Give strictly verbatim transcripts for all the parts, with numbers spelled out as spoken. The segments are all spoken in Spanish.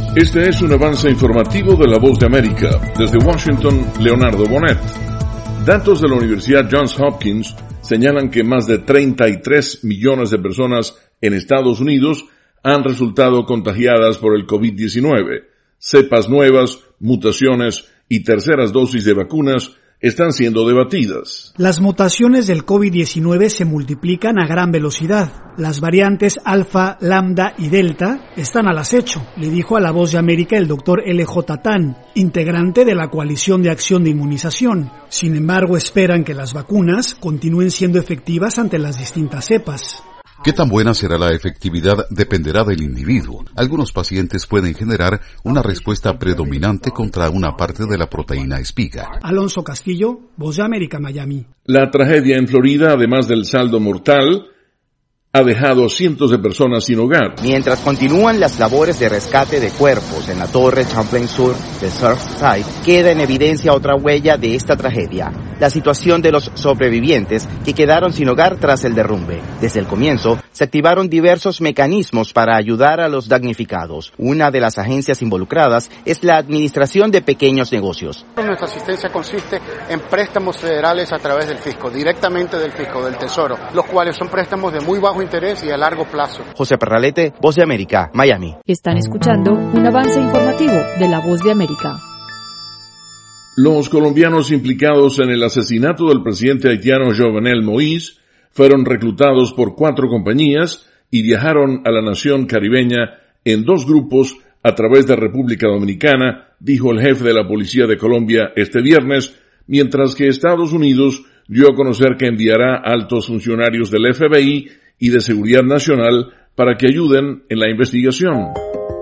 Este es un avance informativo de La Voz de América. Desde Washington, Leonardo Bonet. Datos de la Universidad Johns Hopkins señalan que más de treinta y tres millones de personas en Estados Unidos han resultado contagiadas por el covid diecinueve. Cepas nuevas, mutaciones y terceras dosis de vacunas están siendo debatidas. Las mutaciones del covid diecinueve se multiplican a gran velocidad. Las variantes alfa, lambda y delta están al acecho, le dijo a La Voz de América el doctor L J Tan, integrante de la Coalición de Acción de Inmunización. Sin embargo, esperan que las vacunas continúen siendo efectivas ante las distintas cepas. ¿Qué tan buena será la efectividad? Dependerá del individuo. Algunos pacientes pueden generar una respuesta predominante contra una parte de la proteína espiga. Alonso Castillo, Voz de América, Miami. La tragedia en Florida, además del saldo mortal, ha dejado a cientos de personas sin hogar. Mientras continúan las labores de rescate de cuerpos en la torre Champlain Sur de Surfside, queda en evidencia otra huella de esta tragedia: la situación de los sobrevivientes que quedaron sin hogar tras el derrumbe. Desde el comienzo, se activaron diversos mecanismos para ayudar a los damnificados. Una de las agencias involucradas es la Administración de Pequeños Negocios. Nuestra asistencia consiste en préstamos federales a través del fisco, directamente del fisco, del Tesoro, los cuales son préstamos de muy bajo interés y a largo plazo. José Parralete, Voz de América, Miami. Están escuchando un avance informativo de La Voz de América. Los colombianos implicados en el asesinato del presidente haitiano Jovenel Moïse fueron reclutados por cuatro compañías y viajaron a la nación caribeña en dos grupos a través de República Dominicana, dijo el jefe de la Policía de Colombia este viernes, mientras que Estados Unidos dio a conocer que enviará altos funcionarios del F B I y de Seguridad Nacional para que ayuden en la investigación.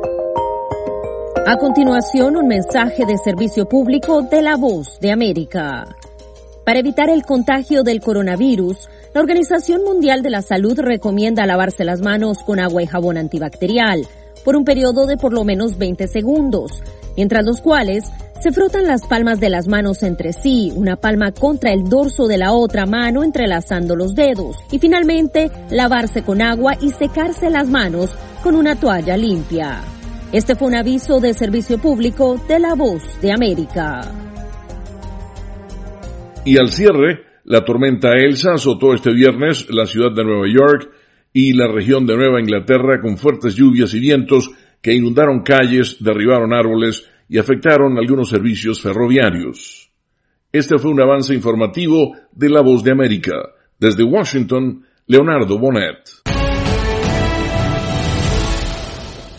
A continuación, un mensaje de servicio público de La Voz de América. Para evitar el contagio del coronavirus, la Organización Mundial de la Salud recomienda lavarse las manos con agua y jabón antibacterial por un periodo de por lo menos veinte segundos, mientras los cuales se frotan las palmas de las manos entre sí, una palma contra el dorso de la otra mano entrelazando los dedos, y finalmente lavarse con agua y secarse las manos con una toalla limpia. Este fue un aviso de servicio público de La Voz de América. Y al cierre, la tormenta Elsa azotó este viernes la ciudad de Nueva York y la región de Nueva Inglaterra con fuertes lluvias y vientos que inundaron calles, derribaron árboles y afectaron algunos servicios ferroviarios. Este fue un avance informativo de La Voz de América. Desde Washington, Leonardo Bonet.